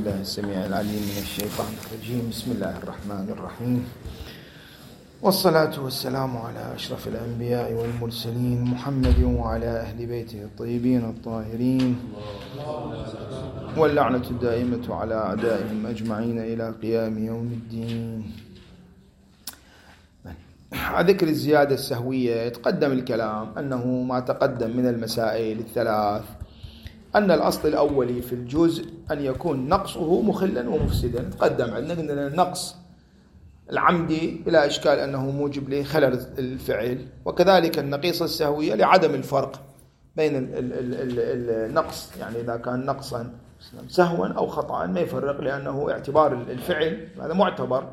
بالله السميع العليم من الشيطان الرجيم. بسم الله الرحمن الرحيم، والصلاة والسلام على أشرف الأنبياء والمرسلين محمد وعلى أهل بيته الطيبين الطاهرين، واللعنة الدائمة على أعدائهم أجمعين إلى قيام يوم الدين. على ذكر الزيادة السهوية يتقدم الكلام أنه ما تقدم من المسائل الثلاث، أن الأصل الأولي في الجزء أن يكون نقصه مخلا ومفسدا. تقدم عندنا النقص العمدي بلا إشكال أنه موجب لخلل الفعل، وكذلك النقيصة السهوية لعدم الفرق بين النقص، يعني إذا كان نقصا سهوا أو خطأ ما يفرق، لأنه اعتبار الفعل هذا معتبر.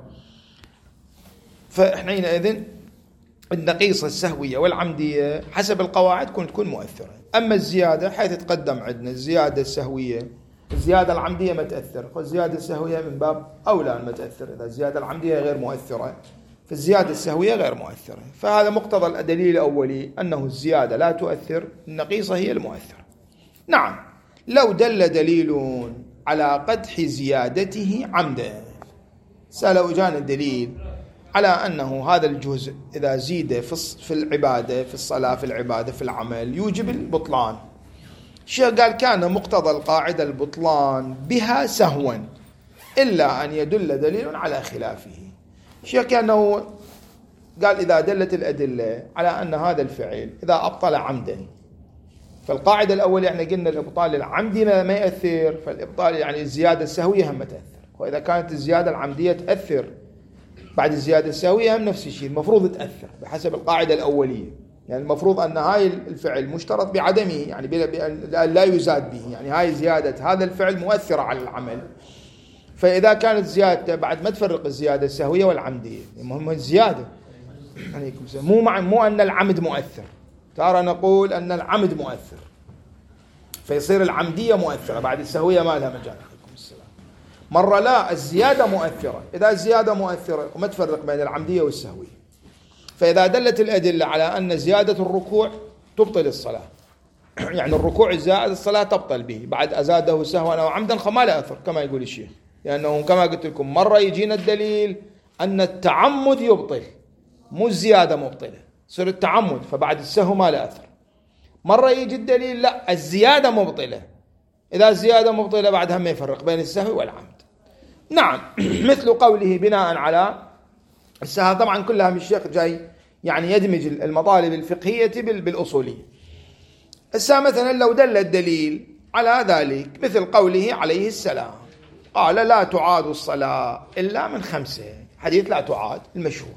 فحينئذ النقيصة السهوية والعمدية حسب القواعد تكون مؤثرة. أما الزيادة حيث تقدم عندنا الزيادة السهوية، الزيادة العمدية ما تأثر، والزيادة السهوية من باب أولى أن ما تأثر. إذا الزيادة العمدية غير مؤثرة فالزيادة السهوية غير مؤثرة. فهذا مقتضى الدليل الأولي أنه الزيادة لا تؤثر، النقيصة هي المؤثرة. نعم، لو دل دليل على قدح زيادته عمدا، لو جاءنا الدليل على أنه هذا الجزء إذا زيد في العبادة، في الصلاة، في العبادة، في العمل يوجب البطلان. الشيخ قال كان مقتضى القاعدة البطلان بها سهوا إلا أن يدل دليل على خلافه. الشيخ كأنه قال إذا دلت الأدلة على أن هذا الفعل إذا أبطل عمدا، فالقاعدة الأولى يعني قلنا الإبطال العمدي ما يأثر، فالإبطال يعني الزيادة السهوية هم تأثر. وإذا كانت الزيادة العمدية تأثر بعد الزيادة السهوية هم نفس الشيء، المفروض تأثر بحسب القاعدة الأولية. يعني المفروض أن هاي الفعل مشترط بعدمه، يعني لا يزاد به، يعني هاي زيادة هذا الفعل مؤثرة على العمل. فإذا كانت زيادة بعد ما تفرق الزيادة السهوية والعمدية، المهم الزيادة عليكم السلام، مو أن العمد مؤثر. ترى نقول أن العمد مؤثر فيصير العمدية مؤثرة بعد السهوية ما لها مجال. مرة لا، الزيادة مؤثرة. إذا الزيادة مؤثرة وما تفرق بين العمدية والسهوية، فإذا دلت الأدلة على أن زيادة الركوع تبطل الصلاة، يعني الركوع الزائد الصلاة تبطل به بعد أزاده سهوا أو عمدا فما لا أثر كما يقول الشيخ، لأنه كما قلت لكم مرة يجينا الدليل أن التعمد يبطل، مو الزيادة مبطلة، صار التعمد فبعد السهو ما لا أثر. مرة يجي الدليل لا، الزيادة مبطلة، إذا الزيادة مبطلة بعدها ما يفرق بين السهو والعمد. نعم، مثل قوله بناء على السهو. طبعا كلها من الشيخ جاي يعني يدمج المطالب الفقهية بالأصولية. مثلا لو دل الدليل على ذلك مثل قوله عليه السلام قال لا تعاد الصلاة إلا من 5، حديث لا تعاد المشهور،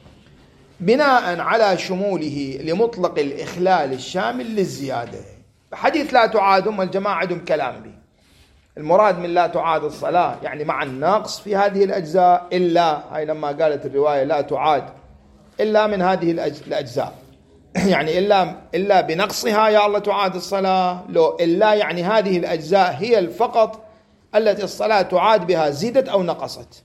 بناء على شموله لمطلق الإخلال الشامل للزيادة. حديث لا تعاد هم الجماعة عندهم كلام به، المراد من لا تعاد الصلاة يعني مع النقص في هذه الأجزاء، إلا هاي لما قالت الرواية لا تعاد إلا من هذه الأجزاء يعني إلا بنقصها يا الله تعاد الصلاة، لو إلا يعني هذه الأجزاء هي فقط التي الصلاة تعاد بها زيدت أو نقصت.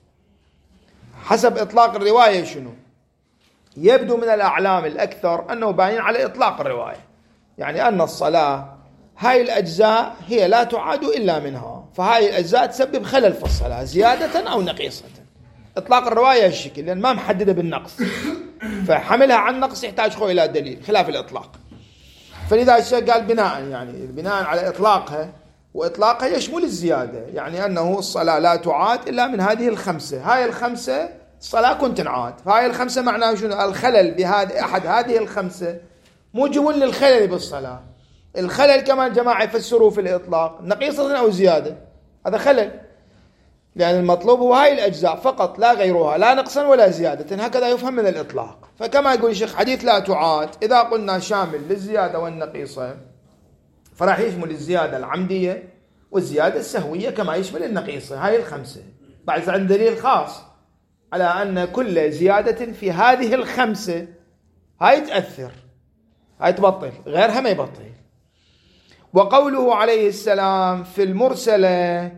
حسب إطلاق الرواية شنو يبدو من الأعلام الأكثر أنه باين على إطلاق الرواية، يعني أن الصلاة هاي الأجزاء هي لا تعاد إلا منها، فهاي الأجزاء تسبب خلل في الصلاة زيادة أو نقيصة. إطلاق الرواية الشكل لأن ما محددة بالنقص، فحملها عن النقص يحتاج إلى دليل خلاف الإطلاق. فلذا الشيخ قال بناء على إطلاقها، وإطلاقها يشمل الزيادة، يعني أنه الصلاة لا تعاد إلا من هذه 5، هاي 5 الصلاة كنت تنعاد، فهاي 5 معناه شنو؟ الخلل بهذه أحد هذه 5 موجب للخلل بالصلاة. الخلل كما الجماعة يفسروا في الإطلاق نقيصة أو زيادة، هذا خلل، لأن المطلوب هو هاي الأجزاء فقط لا غيرها، لا نقصا ولا زيادة، هكذا يفهم من الإطلاق. فكما يقول الشيخ حديث لا تعاد إذا قلنا شامل للزيادة والنقيصة فراح يشمل الزيادة العمدية والزيادة السهوية كما يشمل النقيصة، هاي 5. بعد عند دليل خاص على أن كل زيادة في هذه 5 هاي تأثر، هاي تبطل، غيرها ما يبطل. وقوله عليه السلام في المرسلة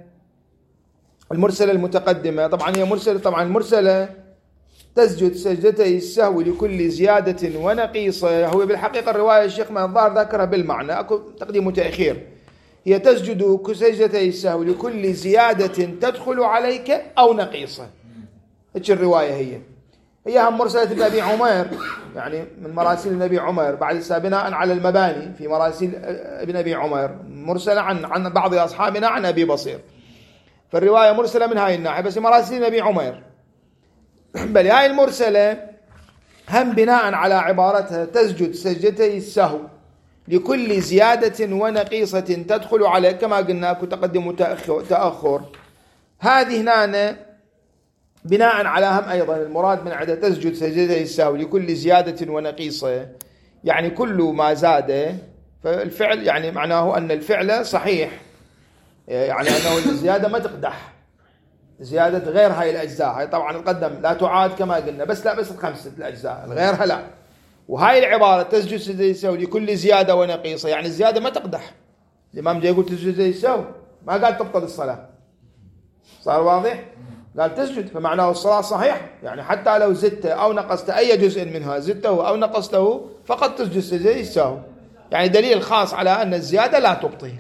المتقدمة، طبعا هي مرسلة، طبعا المرسلة تسجد سجدتي السهو لكل زيادة ونقيصة. هو بالحقيقة الرواية الشيخ ما الظاهر ذكرها بالمعنى، أكو تقديم وتأخير، هي تسجد كسجدتي السهو لكل زيادة تدخل عليك أو نقيصة. هيك الرواية هي هم مرسلة ابن أبي عمير، يعني من مراسيل النبي عمر بعد بناء على المباني في مراسيل ابن أبي عمر، مرسلة عن بعض أصحابنا عن أبي بصير، فالرواية مرسلة من هاي الناحية، بس مراسيل النبي عمر. بل هاي المرسلة هم بناء على عبارتها تسجد سجدتي السهو لكل زيادة ونقيصة تدخل عليك، كما قلنا تقدم وتأخر. هذه هنا بناء على هم أيضا المراد من عدة تسجد سجدتي السهو لكل زيادة ونقيصة، يعني كل ما زاد فالفعل، يعني معناه أن الفعل صحيح، يعني أنه الزيادة ما تقدح، زيادة غير هاي الأجزاء. هاي طبعا القدم لا تعاد كما قلنا، بس الخمسة الأجزاء الغيرها لا. وهاي العبارة تسجد سجدتي السهو لكل زيادة ونقيصة، يعني الزيادة ما تقدح. الإمام جاي يقول تسجد سجدتي السهو، ما قال تبطل الصلاة. صار واضح؟ قال تسجد، فمعناه الصلاة صحيح، يعني حتى لو زدت أو نقصت أي جزء منها، زدته أو نقصته، فقد تسجد سجدتي السهو، يعني دليل خاص على أن الزيادة لا تبطل.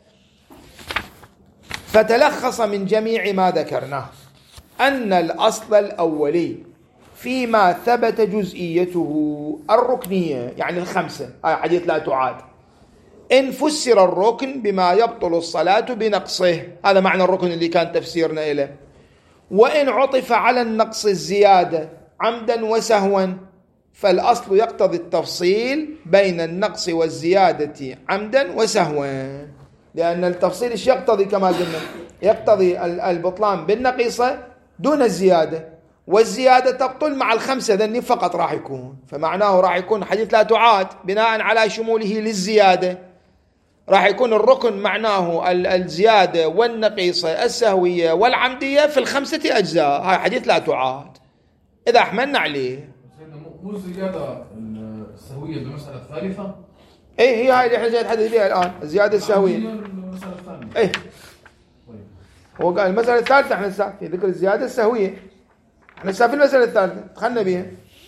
فتلخص من جميع ما ذكرناه أن الأصل الأولي فيما ثبت جزئيته الركنية، يعني الخمسة، حديث لا تعاد، إن فسر الركن بما يبطل الصلاة بنقصه، هذا معنى الركن اللي كان تفسيرنا إليه. وإن عطف على النقص الزيادة عمدا وسهوا، فالأصل يقتضي التفصيل بين النقص والزيادة عمدا وسهوا، لأن التفصيل إيش يقتضي؟ كما قلنا يقتضي البطلان بالنقيصة دون الزيادة، والزيادة تبطل مع الخمسة ذني فقط راح يكون، فمعناه راح يكون حديث لا تعاد بناء على شموله للزيادة، راح يكون الركن معناه الزيادة والنقيصة السهوية والعمدية في الخمسة أجزاء. هاي حديث لا تعاد إذا أحملنا عليه. مو الزيادة السهوية بالمسألة الثالثة؟ إيه، هي هاي اللي إحنا جاي نتحدث بها الآن، الزيادة السهوية. المسألة الثانية. إيه، هو قال المسألة الثالثة، إحنا لسه في ذكر الزيادة السهوية، إحنا لسه في المسألة الثالثة دخلنا بها.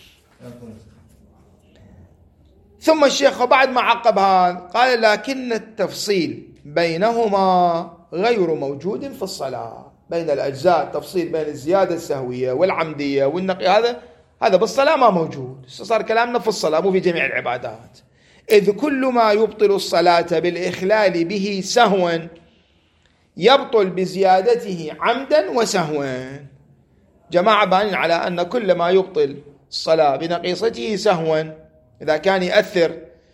ثم الشيخ بعد ما عقب هذا قال لكن التفصيل بينهما غير موجود في الصلاة، بين الأجزاء تفصيل بين الزيادة السهوية والعمدية والنقي، هذا بالصلاة ما موجود. صار كلامنا في الصلاة مو في جميع العبادات. إذ كل ما يبطل الصلاة بالإخلال به سهوا يبطل بزيادته عمدا وسهوا. جماعة بانين على أن كل ما يبطل الصلاة بنقيصته سهوا، إذا كان يأثر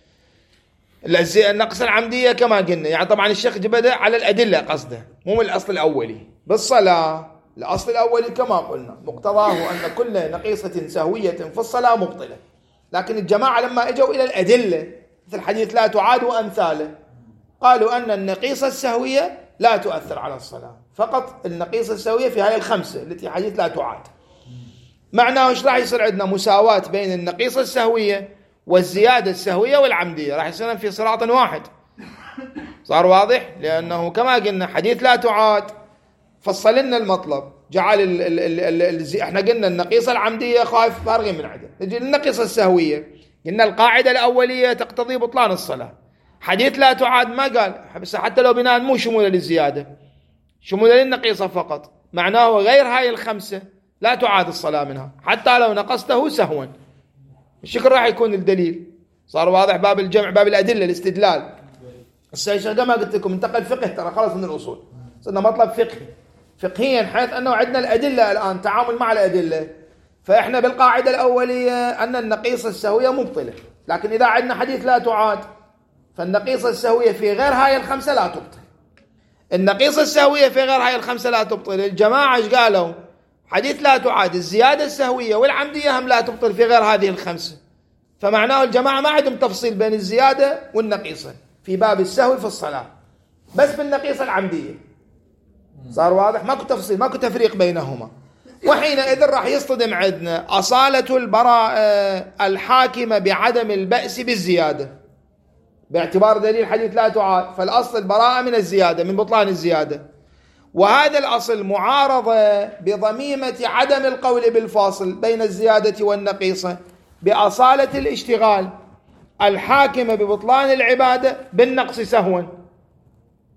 النقص العمدية كما قلنا، يعني طبعا الشيخ بدأ على الأدلة قصده، مو من الأصل الأولي. بالصلاة الأصل الأولي كما قلنا مقتضاه أن كل نقيصة سهوية في الصلاة مبطلة، لكن الجماعة لما اجوا إلى الأدلة مثل حديث لا تعاد وأمثاله قالوا أن النقيصة السهوية لا تؤثر على الصلاة، فقط النقيصة السهوية في هذه الخمسة التي حديث لا تعاد. معناه ايش راح يصير عندنا؟ مساواة بين النقيصة السهوية والزيادة السهوية والعمدية، راح يصير في صراط واحد. صار واضح؟ لأنه كما قلنا حديث لا تعاد فصل لنا المطلب، جعل احنا قلنا النقيصة العمدية خايف فارغين من عدم، نجي للنقيصة السهوية قلنا القاعدة الأولية تقتضي بطلان الصلاة. حديث لا تعاد ما قال، بس حتى لو بناء مو شمولة للزيادة، شمولة للنقيصة فقط، معناه غير هاي الخمسة لا تعاد الصلاة منها حتى لو نقصته سهوا. الشكل راح يكون الدليل. صار واضح باب الجمع، باب الأدلة، الاستدلال. الشيخ ما قلت لكم انتقل فقه، ترى خلص من الأصول صرنا مطلب فقهي فقهيا، حيث أنه عندنا الأدلة الآن، تعامل مع الأدلة. فإحنا بالقاعدة الأولية أن النقيصة السهوية مبطلة، لكن إذا عندنا حديث لا تعاد فالنقيصة السهوية في غير هاي الخمسة لا تبطل. النقيصة السهوية في غير هاي الخمسة لا تبطل. الجماعة ايش قالوا؟ حديث لا تعاد الزيادة السهوية والعمدية هم لا تبطل في غير هذه الخمسة، فمعناه الجماعة ما عندهم تفصيل بين الزيادة والنقيصة في باب السهو في الصلاة، بس بالنقيصة العمدية. صار واضح؟ ماكو تفصيل، ماكو تفريق بينهما. وحينئذ راح يصطدم عندنا أصالة البراءة الحاكمة بعدم البأس بالزيادة باعتبار دليل حديث لا تعاد، فالأصل البراءة من الزيادة، من بطلان الزيادة. وهذا الأصل معارضة بضميمة عدم القول بالفاصل بين الزيادة والنقيصة بأصالة الاشتغال الحاكمة ببطلان العبادة بالنقص سهوا.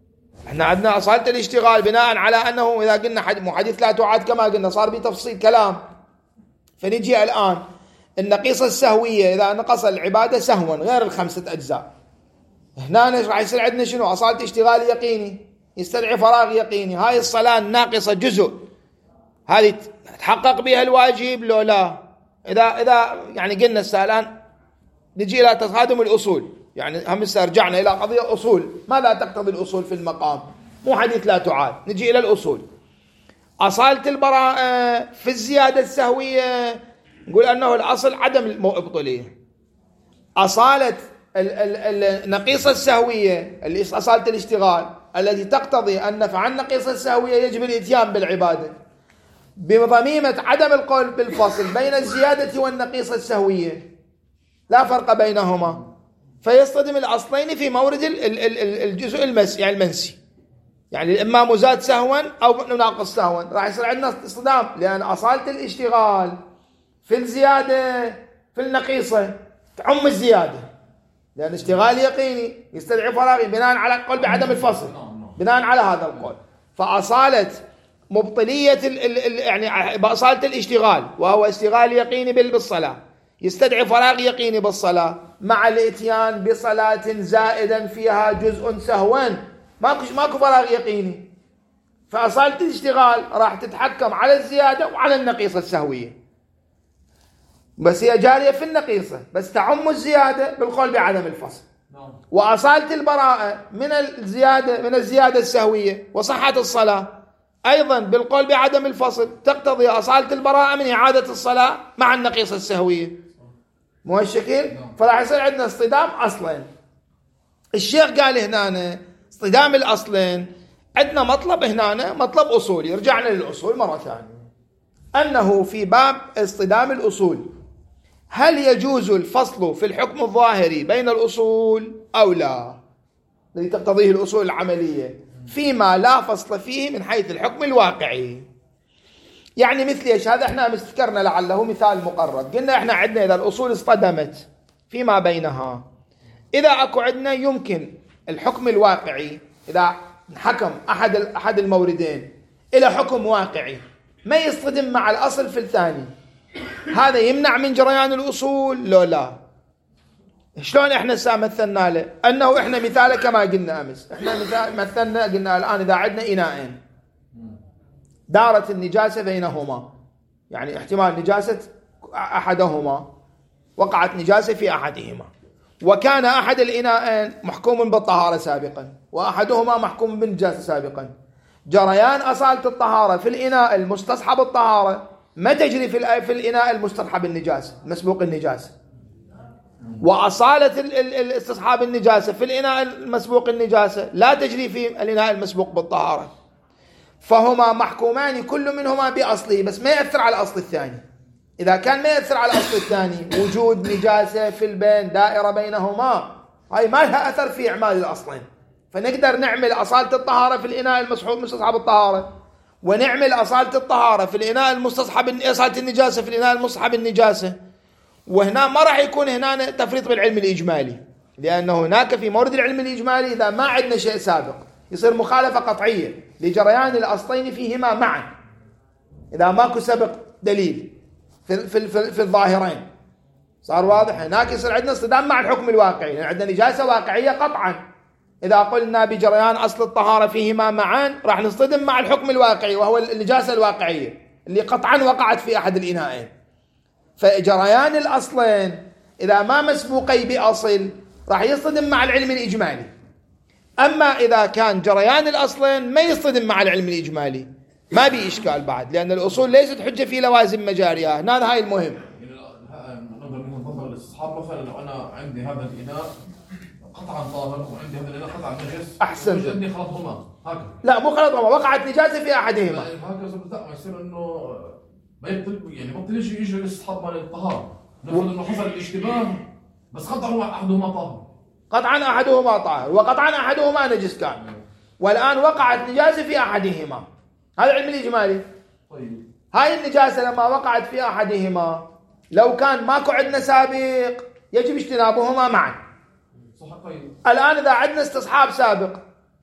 احنا عندنا أصالة الاشتغال بناء على أنه إذا قلنا حديث لا تعاد كما قلنا صار بتفصيل كلام. فنجي الآن النقيصة السهوية إذا نقص العبادة سهوا غير الخمسة أجزاء، هنا راح يصير عندنا شنو؟ أصالة اشتغال يقيني يستدعي فراغ يقيني. هاي الصلاة الناقصة جزء هذه تحقق بها الواجب لو لا؟ إذا يعني قلنا الآن نجي إلى تصادم الأصول، يعني هم رجعنا إلى قضية أصول، ماذا تقتضي الأصول في المقام؟ مو حديث لا تعاد، نجي إلى الأصول. أصالة البراءة في الزيادة السهوية نقول أنه الأصل عدم الإبطالية. أصالة النقيصة السهوية اللي أصالة الاشتغال التي تقتضي أن فعل النقيصة السهوية يجب الإتيان بالعبادة بضميمة عدم القول بالفصل بين الزيادة والنقيصة السهوية، لا فرق بينهما، فيصطدم الأصلين في مورد الجزء المنسي، يعني إما مزاد سهوا أو ناقص سهوا، راح يصير عندنا اصطدام، لأن أصالة الاشتغال في الزيادة في النقيصة تعم الزيادة، لأن اشتغال يقيني يستدعي فراغي بناء على القول بعدم الفصل، بناء على هذا القول. فأصالة مبطلية يعني بأصالة الاشتغال وهو اشتغال يقيني بالصلاة يستدعي فراغ يقيني بالصلاة مع الاتيان بصلاة زائدا فيها جزء سهوا، ماكو فراغ يقيني، فأصالة الاشتغال راح تتحكم على الزيادة وعلى النقيصة السهوية، بس هي جارية في النقيصة بس تعم الزيادة بالقول بعدم الفصل. وأصالة البراءة من الزيادة السهوية وصحة الصلاة أيضا بالقول بعدم الفصل تقتضي أصالة البراءة من إعادة الصلاة مع النقيصة السهوية، مو هالشكل؟ فراح يصير عندنا اصطدام أصلين. الشيخ قال هنا اصطدام الأصلين عندنا مطلب هنا مطلب أصولي، رجعنا للأصول مرة ثانية، أنه في باب اصطدام الأصول هل يجوز الفصل في الحكم الظاهري بين الأصول أو لا؟ الذي تقتضيه الأصول العملية فيما لا فصل فيه من حيث الحكم الواقعي. يعني مثل ايش؟ هذا احنا ذكرنا لعله مثال مقرب، قلنا احنا عندنا إذا الأصول اصطدمت فيما بينها، إذا أكو عندنا يمكن الحكم الواقعي إذا حكم أحد الموردين إلى حكم واقعي ما يصطدم مع الأصل في الثاني، هذا يمنع من جريان الأصول لو لا؟ شلون احنا مثلنا له أنه احنا مثال كما قلنا أمس، احنا مثلنا قلنا الآن إذا عندنا إناءين دارت النجاسة بينهما، يعني احتمال نجاسة أحدهما، وقعت نجاسة في أحدهما، وكان أحد الإناءين محكوم بالطهارة سابقا وأحدهما محكوم بالنجاسة سابقا، جريان أصالة الطهارة في الإناء المستصحب الطهارة ما تجري في الإناء المستصحب النجاسة مسبوق النجاسة، وأصالة الاستصحاب النجاسة في الإناء المسبوق النجاسة لا تجري في الإناء المسبوق بالطهارة، فهما محكومان كل منهما بأصله بس ما يأثر على الأصل الثاني. إذا كان ما يأثر على الأصل الثاني وجود نجاسة في البين دائرة بينهما، هاي ما لها أثر في إعمال الأصلين، فنقدر نعمل أصالة الطهارة في الإناء المستصحب الطهارة، ونعمل أصالة الطهارة في الإناء المستصحب أصالة النجاسة في الإناء المستصحب النجاسة. وهنا ما راح يكون هنا تفريط بالعلم الإجمالي، لأنه هناك في مورد العلم الإجمالي إذا ما عندنا شيء سابق يصير مخالفة قطعية لجريان الأصلين فيهما معا، إذا ماكو سبق دليل في الظاهرين صار واضح. هناك يصير عندنا اصطدام مع الحكم الواقعي، يعني عندنا نجاسة واقعية قطعا، إذا قلنا بجريان أصل الطهارة فيهما معا راح نصطدم مع الحكم الواقعي وهو النجاسة الواقعية اللي قطعا وقعت في أحد الإناءين. فجريان الأصلين إذا ما مسبوقي بأصل راح يصطدم مع العلم الإجمالي، أما إذا كان جريان الأصلين ما يصطدم مع العلم الإجمالي ما بي إشكال بعد، لأن الأصول ليست حجة في لوازم مجاريها. هنا هاي المهم. نقدر نفضل الاستصحاب مثلا لو أنا عندي هذا الإناء قطعا طاهر وعندي هذا الإناء قطعا نجس، أحسن عندي خلطهما هكذا، لا مو خلطهما، وقعت نجاسة في أحدهما هكذا ما يصير إنه ما يبطل، يعني بطل يجري الاستصحاب مال الطهارة، نفرض إنه حصل الاشتباه بس قطعا أحدهما طاهر، قطعا أحدهما طاهر وقطعا أحدهما نجس كان، والآن وقعت نجاسة في أحدهما، هذا علم الإجمالي. طيب هاي النجاسة لما وقعت في أحدهما لو كان ماكو عندنا سابق يجب اجتنابهما معا. صح. طيب الآن إذا عندنا استصحاب سابق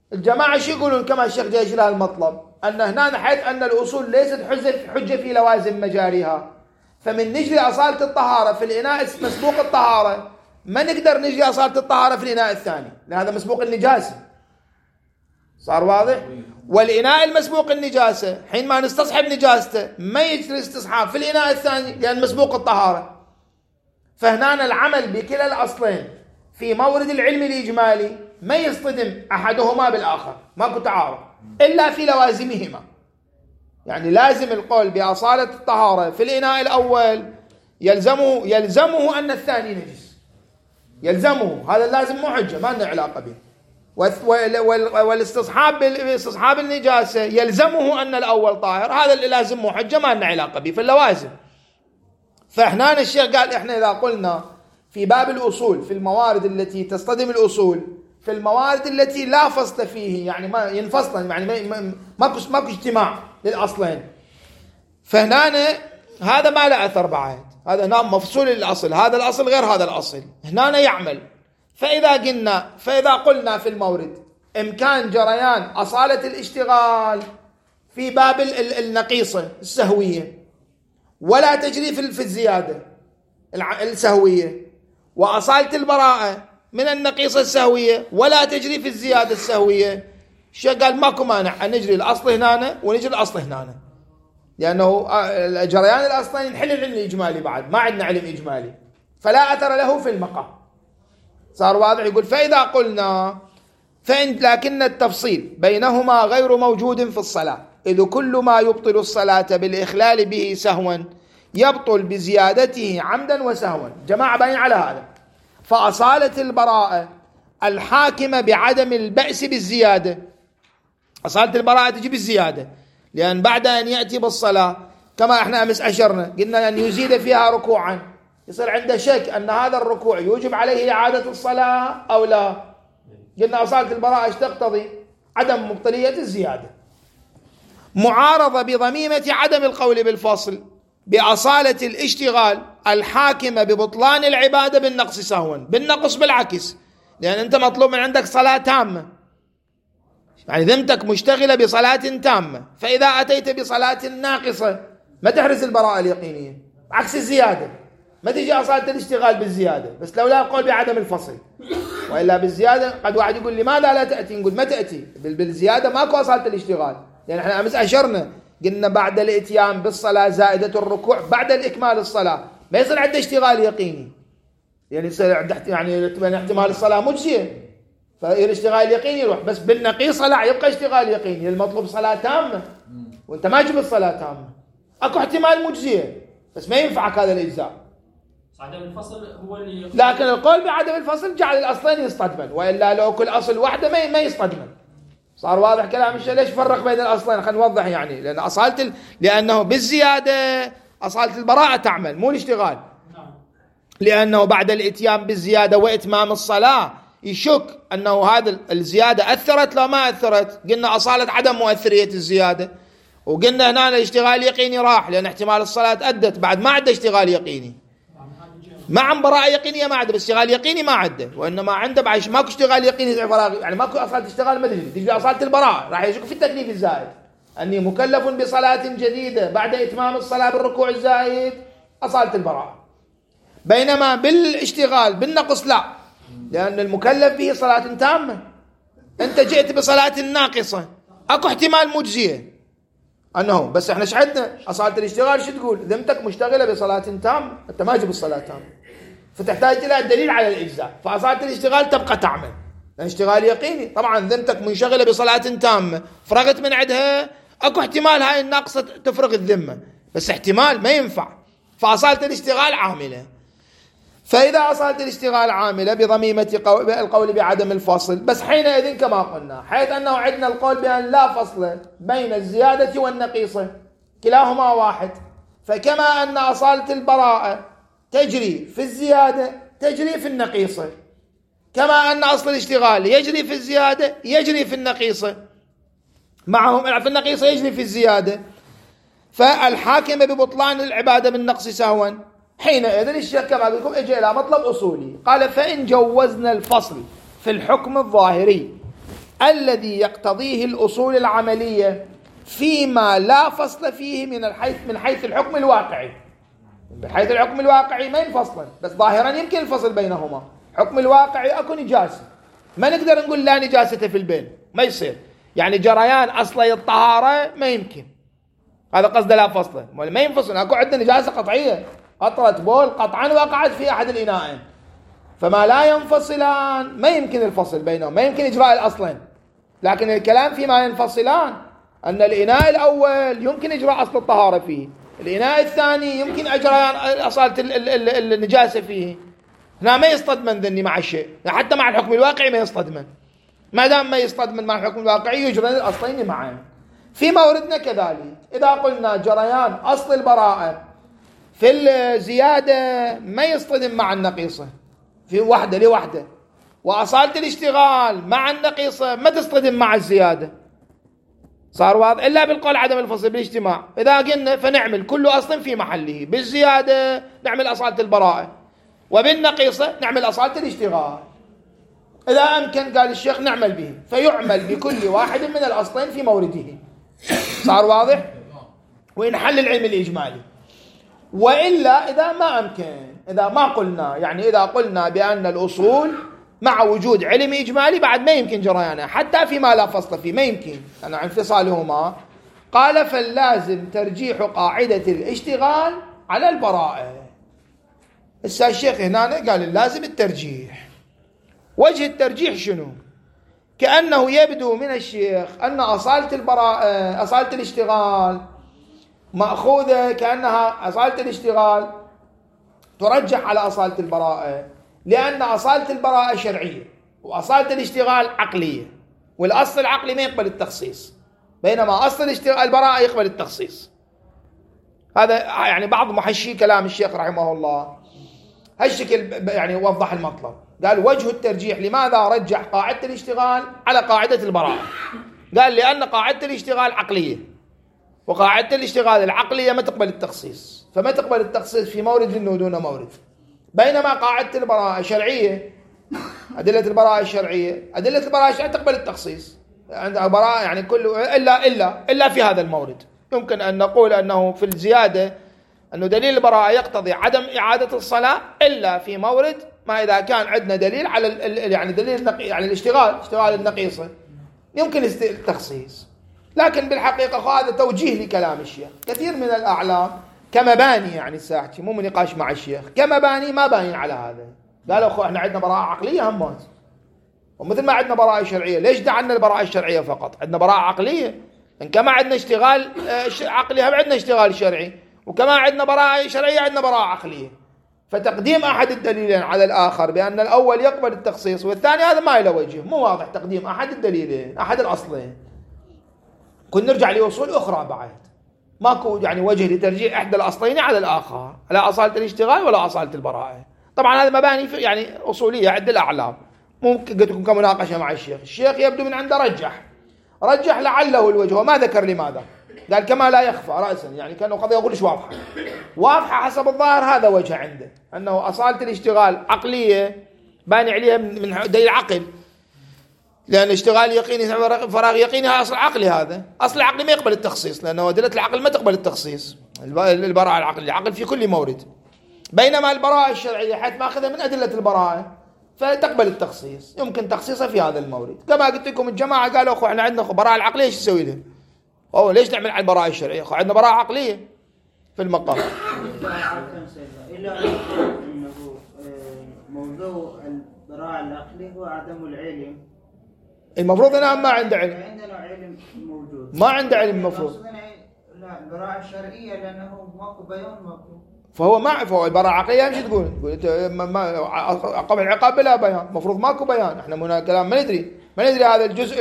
الجماعة شو يقولون كما الشيخ جايش لها المطلب أن هنا حيث أن الأصول ليست حجة في لوازم مجاريها، فمن نجري أصالة الطهارة في الإناء مسبوق الطهارة ما نقدر نجري أصالة الطهارة في الإناء الثاني لأن هذا مسبوق النجاسة. صار واضح؟ والإناء المسبوق النجاسة حين ما نستصحب نجاسته ما يجري استصحاب في الإناء الثاني لأن مسبوق الطهارة. فهنا العمل بكلا الأصلين في مورد العلم الإجمالي ما يصطدم أحدهما بالآخر، ماكو تعارض إلا في لوازمهما. يعني لازم القول بأصالة الطهارة في الإناء الأول يلزمه أن الثاني نجس، يلزمه هذا اللازم مو حجة ما لنا علاقة به. والاستصحاب النجاسة يلزمه أن الأول طاهر، هذا اللي لازم مو حجة ما لنا علاقة به في اللوازم. فهنا الشيخ قال إحنا إذا قلنا في باب الأصول في الموارد التي تصطدم الأصول في الموارد التي لا فصل فيه يعني ما ينفصل يعني ماكو اجتماع للأصلين، فهنا هذا ما له أثر بعد، هذا نعم مفصول للأصل، هذا الأصل غير هذا الأصل هنا يعمل. فإذا قلنا في المورد إمكان جريان أصالة الاشتغال في باب النقيصة السهوية ولا تجري في الزيادة السهوية، وأصالة البراءة من النقيصة السهوية ولا تجري في الزيادة السهوية، الشيخ قال ماكو مانع أن نجري الأصل هنا ونجري الأصل هنا، لأنه جريان الأصلين نحل العلم الإجمالي بعد ما عندنا علم إجمالي فلا أثر له في المقام. صار واضح؟ يقول فإذا قلنا لكن التفصيل بينهما غير موجود في الصلاة، إذ كل ما يبطل الصلاة بالإخلال به سهوا يبطل بزيادته عمدا وسهوا. جماعة باين على هذا. فأصالة البراءة الحاكمة بعدم البأس بالزيادة، أصالة البراءة تجي بالزيادة، لأن بعد أن يأتي بالصلاة كما احنا أمس أشرنا قلنا أن يزيد فيها ركوعا يصير عنده شك أن هذا الركوع يوجب عليه إعادة الصلاة أو لا. قلنا أصالة البراءة ايش تقتضي؟ عدم مبطلية الزيادة، معارضة بضميمة عدم القول بالفصل بأصالة الاشتغال الحاكمة ببطلان العبادة بالنقص سهوا. بالنقص بالعكس، لأن أنت مطلوب من عندك صلاة تامة، يعني ذمتك مشتغلة بصلاة تامة، فإذا أتيت بصلاة ناقصة ما تحرز البراءة اليقينية، عكس الزيادة ما تجي أصالة الاشتغال بالزيادة، بس لولا القول بعدم الفصل. وإلا بالزيادة قد واحد يقول لماذا لا تأتي؟ نقول ما تأتي بالزيادة ماكو أصالة الاشتغال، لأن احنا أمس أشرنا قلنا بعد الاتيان بالصلاة زائدة الركوع بعد الإكمال الصلاة ما يصير عنده اشتغال يقيني، يعني يصير عنده يعني احتمال الصلاة مجزية فالاشتغال يقيني يروح، بس بالنقيصة لا يبقى اشتغال يقيني. المطلوب صلاة تامة وانت ما جبت الصلاة تامة، اكو احتمال مجزية بس ما ينفعك هذا الإجزاء. عدم الفصل هو اللي لكن القول بعدم الفصل جعل الأصلين يصطدمن، وإلا لو كل أصل واحدة ما يصطدمن. صار واضح كلام الشيخ؟ ليش فرق بين الأصلين؟ خلينا نوضح يعني. لأن أصالة لأنه بالزيادة أصالة البراءة تعمل مو الاشتغال، لأنه بعد الاتيان بالزيادة وإتمام الصلاة يشك أنه هذا الزيادة أثرت لو ما أثرت. قلنا أصالة عدم مؤثرية الزيادة، وقلنا هنا الاشتغال يقيني راح لأن احتمال الصلاة أدت، بعد ما عده اشتغال يقيني، ما عن براءة يقينية ما عنده، بس اشتغال يقيني ما عنده، وإنما عنده بعد ماكو اشتغال يقيني يعني ماكو أصالة اشتغال ما تجي أصالة البراءة راح يشك في التكليف الزائد، أني مكلف بصلاة جديدة بعد إتمام الصلاة بالركوع الزائد، أصالة البراءة. بينما بالاشتغال بالنقص لا، لأن المكلف به صلاة تامة، أنت جئت بصلاة ناقصة أكو احتمال مجزية أنه، بس احنا شعدنا أصالة الاشتغال شو تقول؟ ذمتك مشتغلة بصلاة تامة، أنت ما جبت الصلاة تامة، فتحتاج إلى الدليل على الإجزاء، فأصالة الاشتغال تبقى تعمل لأن اشتغال يقيني. طبعا ذمتك منشغلة بصلاة تامة فرغت من عندها، أكو احتمال هاي الناقصة تفرغ الذمة، بس احتمال ما ينفع، فأصالة الاشتغال عاملة. فإذا أصالة الاشتغال عاملة بضميمة القول بعدم الفصل، بس حينئذ كما قلنا حيث أنه عندنا القول بأن لا فصل بين الزيادة والنقيصة كلاهما واحد، فكما أن أصالة البراءة تجري في الزيادة تجري في النقيصة، كما أن أصل الاشتغال يجري في الزيادة يجري في النقيصة، معهم في النقيصة يجري في الزيادة، فالحاكم ببطلان العبادة بالنقص سهوا. حينئذ الشيخ كما قلت لكم اجى الى مطلب اصولي، قال فان جوزنا الفصل في الحكم الظاهري الذي يقتضيه الأصول العملية فيما لا فصل فيه من حيث الحكم الواقعي. من حيث الحكم الواقعي ما ينفصل، بس ظاهرا يمكن الفصل بينهما. حكم الواقعي أكو نجاسة، ما نقدر نقول لا نجاسة في البين، ما يصير. يعني جريان أصلي الطهارة ما يمكن، هذا قصد لا فصل، ما ينفصل. أكو عندنا نجاسة قطعية، قطرة بول قطعا وقعت في أحد الإناءين، فما لا ينفصلان ما يمكن الفصل بينهم، ما يمكن إجراء الأصلين. لكن الكلام فيما ينفصلان أن الإناء الأول يمكن إجراء أصل الطهارة فيه، الإناء الثاني يمكن إجراء أصالة النجاسة فيه. هنا ما يصطدمن ذني مع الشيء، حتى مع الحكم الواقعي ما يصطدمن. ما دام ما يصطدمن مع الحكم الواقعي يجرى الأصلين معا. في موردنا كذلك، إذا قلنا جريان أصل البراءة في الزيادة ما يصطدم مع النقيصة في وحدة لوحدة، وأصالة الاشتغال مع النقيصة ما تصطدم مع الزيادة. صار واضح؟ إلا بالقول عدم الفصل بالاجتماع. إذا قلنا فنعمل كل أصل في محله، بالزيادة نعمل أصالة البراءة، وبالنقيصة نعمل أصالة الاشتغال. إذا أمكن قال الشيخ نعمل به، فيعمل بكل واحد من الأصلين في مورده. صار واضح؟ وينحل العلم الإجمالي. وإلا إذا ما أمكن، إذا ما قلنا، يعني إذا قلنا بأن الأصول مع وجود علم إجمالي بعد ما يمكن جريانه حتى فيما لا فصل فيه، ما يمكن أنا انفصالهما. قال فاللازم ترجيح قاعدة الاشتغال على البراءة. الشيخ هنا قال اللازم الترجيح. وجه الترجيح شنو؟ كأنه يبدو من الشيخ أن أصالة البراءة، أصالة الاشتغال مأخوذة، كأنها أصالة الاشتغال ترجح على أصالة البراءة، لأن أصالة البراءة شرعية وأصالة الاشتغال عقلية، والأصل العقلي ما يقبل التخصيص، بينما أصل البراءة يقبل التخصيص. هذا يعني بعض محشي كلام الشيخ رحمه الله هالشكل يعني وضح المطلب. قال وجه الترجيح لماذا رجح قاعدة الاشتغال على قاعدة البراءة؟ قال لأن قاعدة الاشتغال عقلية، وقاعدة الاشتغال العقلية ما تقبل التخصيص، فما تقبل التخصيص في مورد منه دون مورد. بينما قاعدة البراءة شرعية، أدلة البراءة الشرعية، أدلة البراءة الشرعية تقبل التخصيص. عندها براءة يعني كل إلا في هذا المورد. يمكن أن نقول أنه في الزيادة أنه دليل البراءة يقتضي عدم إعادة الصلاة إلا في مورد ما إذا كان عندنا دليل على يعني دليل يعني اشتغال النقيصة يمكن التخصيص. لكن بالحقيقة هذا توجيه لكلام الشيخ. كثير من الأعلام كمباني، يعني الساحتي مو منقاش مع الشيخ، كمباني ما باين على هذا. قالوا أخو إحنا عندنا براءة عقلية همات، ومثل ما عندنا براءة شرعية ليش دعنا البراءة الشرعية فقط؟ عندنا براءة عقلية، إن كما عندنا اشتغال عقلي هم عندنا اشتغال شرعي، وكما عندنا براءة شرعية عندنا براءة عقلية. فتقديم أحد الدليلين على الآخر بأن الأول يقبل التخصيص والثاني هذا ما له وجه، مو واضح تقديم أحد الدليلين أحد الأصلين. كنا نرجع لأصول أخرى بعد، ماكو يعني وجه لترجيح إحدى الأصلين على الآخر، لا أصالة الاشتغال ولا أصالة البراءة. طبعا هذا مباني يعني أصولية عند الأعلام، ممكن قد تكون كمناقشة مع الشيخ. الشيخ يبدو من عنده رجح لعله الوجه، وما ذكر لماذا. قال كما لا يخفى رأسا، يعني كأنه قضية يقولش واضحة حسب الظاهر. هذا وجه عنده أنه أصالة الاشتغال عقلية باني عليها من دليل عقل، لأن اشتغال يقيني فراغ يقيني أصل عقلي. هذا أصل عقلي ما يقبل التخصيص، لأنه أدلة العقل ما تقبل التخصيص. البراءة العقل في كل مورد، بينما البراءة الشرعية حيث ما أخذها من أدلة البراءة فتقبل التخصيص، يمكن تخصيصها في هذا المورد. كما قلت لكم الجماعة قالوا أخو إحنا عندنا براءة العقلية ايش نسوي لها؟ أو ليش نعمل على البراءة الشرعية؟ أخو عندنا براءة عقلية في المقام. إلا أنه موضوع البراءة العقلية هو عدم العلم. المفروض أنا ما عنده علم. عندنا علم موجود. ما عنده علم المفروض. لا البراءة الشرعية لأنه ماكو بيان ماكو. فهو البراءة العقلية مش تقول قبل العقاب بلا بيان، المفروض ماكو بيان. احنا من كلام ما ندري هذا الجزء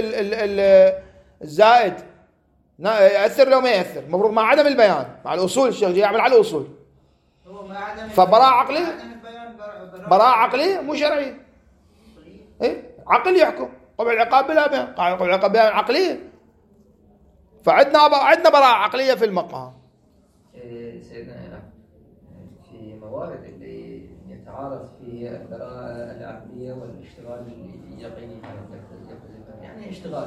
الزائد يأثر لو ما يأثر. المفروض مع عدم البيان مع الأصول، الشيخ جاي يعمل على الأصول. فبراءة عقلية، براءة عقلية مو شرعية. إيه عقل يحكم قبل العقاب بلا بيان، قبل العقاب بيان عقلية. فعندنا براءة عقلية في المقام. سيدنا في موارد اللي يتعارض فيها البراءة العقلية والاشتغال اليقيني يعني اشتغال.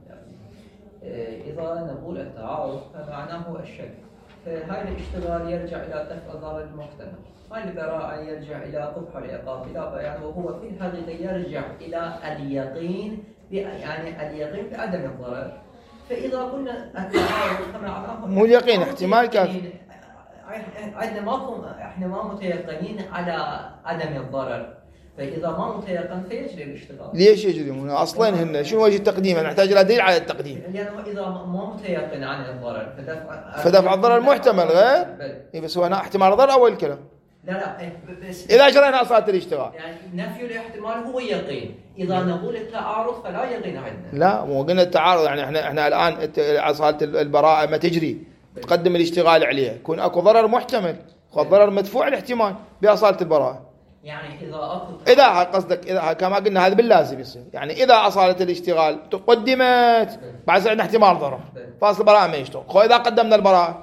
إذا نقول التعارض فمعناه الشك، فهذا الاشتغال يرجع إلى دفع الضرر المحتمل، هاي البراءة يرجع إلى قبح العقاب إلى بيان، وهو في الحقيقة يرجع إلى اليقين، يعني اليقين بعدم الضرر. فإذا قلنا التعارض فمعناه مو اليقين، احتمال كافي. احنا ما متيقنين على عدم الضرر، فإذا ما متيقن فيجري الاشتغال. ليش يجري؟ هنا أصلاً هن شنو وجه التقديم؟ نحتاج إلى دليل على التقديم. لأنه إذا ما متيقن عن الضرر فدفع الضرر المحتمل غير. إيه بس هو هنا احتمال ضرر أول كلام. لا بس إذا جرينا أصالة الاشتغال. يعني نفي الاحتمال هو يقين. إذا نقول التعارض فلا يقين عندنا. لا مو قلنا التعارض، يعني احنا الآن أصالة البراءة ما تجري تقدم الاشتغال عليها، يكون أكو ضرر محتمل، والضرر مدفوع الاحتمال بأصالة البراءة. يعني إذا قصدك إذا كما قلنا هذا باللازم يصير، يعني إذا أصالة الاشتغال قدمت بعد عندنا احتمال ضرر فاصل البراءة ما يشتغل. خو إذا قدمنا البراءة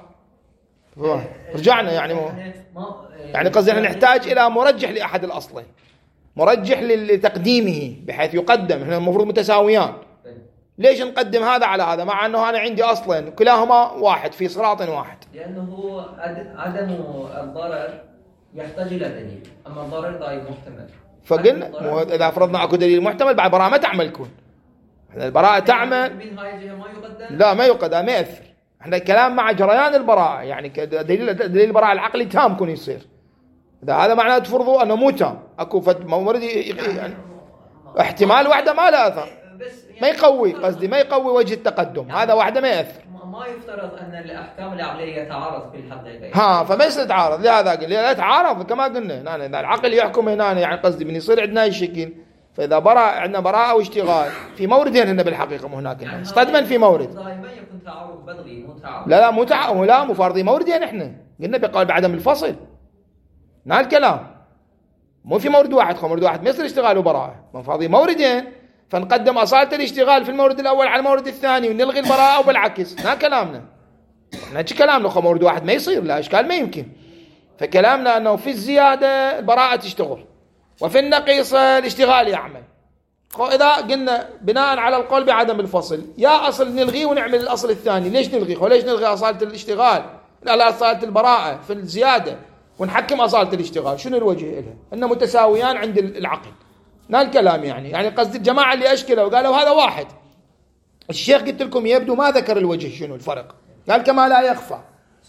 رجعنا يعني يعني قصدنا نحتاج إلى مرجح لأحد الأصلين، مرجح لتقديمه بحيث يقدم. احنا المفروض متساويان، ليش نقدم هذا على هذا مع أنه أنا عندي أصلين كلاهما واحد في صراط واحد؟ لأنه عدم الضرر يحتاج إلى دليل، أما الضرر دائما محتمل. فقلنا إذا فرضنا أكو دليل محتمل بعد براءة ما تعمل كون. احنا البراءة تعمل من هاي الجهة ما يقدم؟ لا ما يقدم، ما يأثر. احنا الكلام مع جريان البراءة، يعني دليل البراءة العقلي تام كون يصير. إذا هذا معناه تفرضوا أنه مو تام، أكو مورد يعني احتمال واحدة ما له أثر، ما يقوي قصدي ما يقوي وجه التقدم، هذا واحدة ما يأثر. ما يفترض أن الأحكام العقلية تعارض في الحقيقة. ها فما يصير تعارض، لهذا قل لا تعارض كما قلنا هنا. إذا العقل يحكم هنا يعني قصدي من يصير عندنا الشكل. فإذا عندنا براءة واشتغال في موردين هنا بالحقيقة، مو هناك يعني استدمن في مورد. دائما يكون تعارض بدغي مو تعارض. لا مو تعارض، لا مو فارضي موردين. احنا قلنا بقول بعدم الفصل هذا الكلام، مو في مورد واحد. مورد واحد ما يصير اشتغال وبراءة، من فاضي موردين فنقدم أصالة الاشتغال في المورد الأول على المورد الثاني ونلغي البراءة وبالعكس. هذا كلامنا احنا، كلامنا مورد واحد ما يصير، لا إشكال ما يمكن. فكلامنا أنه في الزيادة البراءة تشتغل وفي النقيص الاشتغال يعمل. إذا قلنا بناء على القول بعدم الفصل، يا أصل نلغيه ونعمل الأصل الثاني. ليش نلغيه؟ ليش نلغي أصالة الاشتغال لا أصالة البراءة في الزيادة ونحكم أصالة الاشتغال؟ شنو الوجه لها؟ أنه متساويان عند العقل. نال الكلام يعني قصد الجماعة اللي أشكلوا وقالوا هذا واحد. الشيخ قلت لكم يبدو ما ذكر الوجه شنو الفرق، قال كما لا يخفى.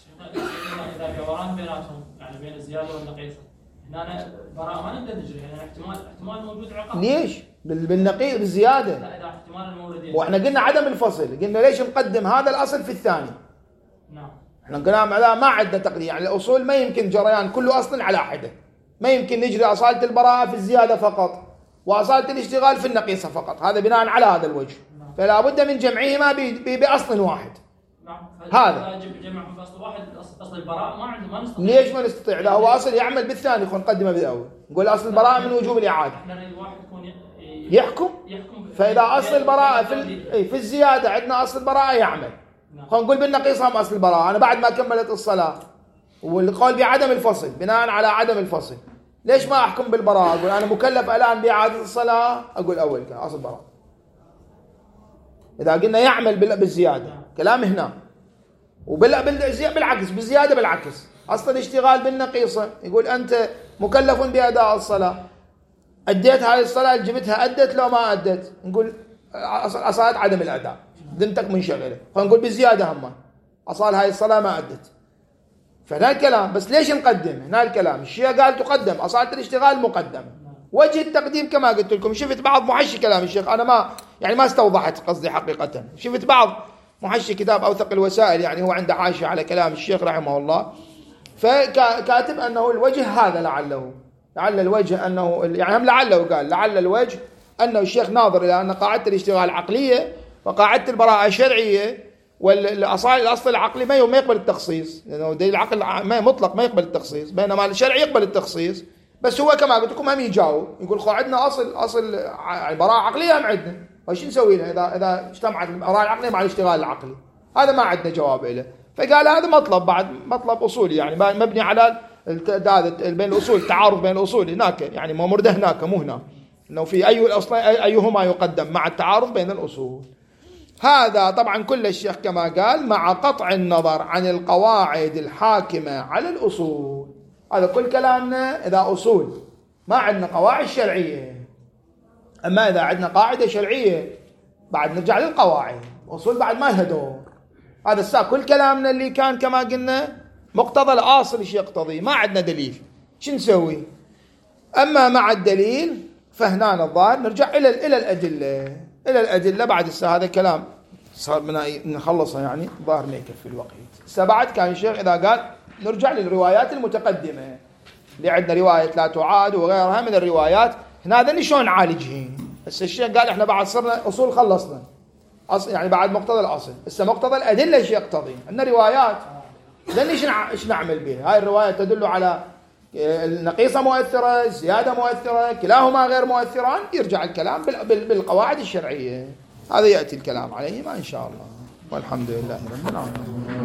إذا جواران بيناتهم يعني بين الزيادة والنقيصة، هنا براءة ما نقدر نجري، يعني احتمال موجود عقاب. ليش؟ بالنقيص بالزيادة. لا إذا احتمال الموردين. وإحنا قلنا عدم الفصل، قلنا ليش نقدم هذا الأصل في الثاني. نعم. إحنا قلنا ما عندنا تقدير، يعني الأصول ما يمكن جريان كل أصل على حدة. ما يمكن نجري أصالة البراءة في الزيادة فقط وأصالة الاشتغال في النقيصة فقط، هذا بناء على هذا الوجه. فلا بد من جمعهما بأصل واحد. نعم. هذا جمعهم بأصل واحد، أصل البراءة ما نستطيع. ليش ما نستطيع؟ لا هو أصل يعمل بالثاني، نقدمه بالأول. نقول أصل البراءة من وجوب الإعادة. الواحد يكون يحكم. فإذا أصل البراءة في الزيادة عندنا أصل البراءة يعمل. خلينا نقول بالنقيصة هم أصل البراءة. أنا بعد ما كملت الصلاة والقول بعدم الفصل بناء على عدم الفصل، ليش ما أحكم بالبراءة؟ أقول أنا مكلف الآن بإعادة الصلاة، أقول أول كلام أصل البراءة. إذا قلنا يعمل بالزيادة كلام هنا، بالعكس بالزيادة بالعكس. أصل الاشتغال بالنقيصة يقول أنت مكلف بأداء الصلاة، أديت هاي الصلاة جبتها أدت لو ما أدت، نقول أصالة عدم الأداء ذمتك منشغلة. فنقول بالزيادة هم أصال هاي الصلاة ما أدت. فهذا الكلام. بس ليش نقدم هنا الكلام؟ الشيخ قال تقدم أصالة الاشتغال مقدمة. وجه التقديم كما قلت لكم، شفت بعض محشي كلام الشيخ، أنا ما استوضحت قصدي حقيقة. شفت بعض محشي كتاب أوثق الوسائل، يعني هو عنده حاشية على كلام الشيخ رحمه الله، فكاتب أنه الوجه هذا لعل الوجه أنه يعني هم لعل الوجه أنه الشيخ ناظر إلى أن قاعدة الاشتغال عقلية وقاعدة البراءة شرعية، والأصل العقلي ما يقبل التخصيص، لأنه دليل العقل ما مطلق ما يقبل التخصيص، بينما الشرع يقبل التخصيص. بس هو كما قلت لكم هم يجاوب يقول عندنا أصل البراءة عقلية هم عندنا، وش نسوي له إذا اجتمعت البراءة العقلية مع الاشتغال العقلي؟ هذا ما عندنا جواب له. فقال هذا مطلب أصولي، يعني مبني على بين الأصول، تعارض بين الأصول هناك، يعني ما مرده هناك مو هنا. أنه في أي الأصل أيهما يقدم مع التعارض بين الأصول. هذا طبعا كل الشيخ كما قال مع قطع النظر عن القواعد الحاكمة على الأصول. هذا كل كلامنا إذا أصول ما عندنا قواعد شرعية. أما إذا عندنا قاعدة شرعية بعد نرجع للقواعد، أصول بعد ما لها دور. هذا الساعة كل كلامنا اللي كان كما قلنا مقتضى الأصل ايش يقتضي، ما عندنا دليل شو نسوي. أما مع الدليل فهنا الظاهر نرجع إلى الأدلة بعد الساعة. هذا كلام صار بنا نخلصه يعني ظاهر ما يكفي الوقت. بعد كان الشيخ إذا قال نرجع للروايات المتقدمة اللي عندنا رواية لا تعاد وغيرها من الروايات، هنا هذا شلون نعالجهن. بس الشيخ قال احنا بعد صرنا أصول خلصنا يعني بعد مقتضى الأصل، هسه مقتضى الأدلة ايش يقتضي. عندنا روايات لأن ايش نعمل بها. هاي الروايات تدل على النقيصة مؤثرة، الزيادة مؤثرة، كلاهما غير مؤثران، يرجع الكلام بالقواعد الشرعية. هذا يأتي الكلام عليه ما إن شاء الله، والحمد لله رب العالمين.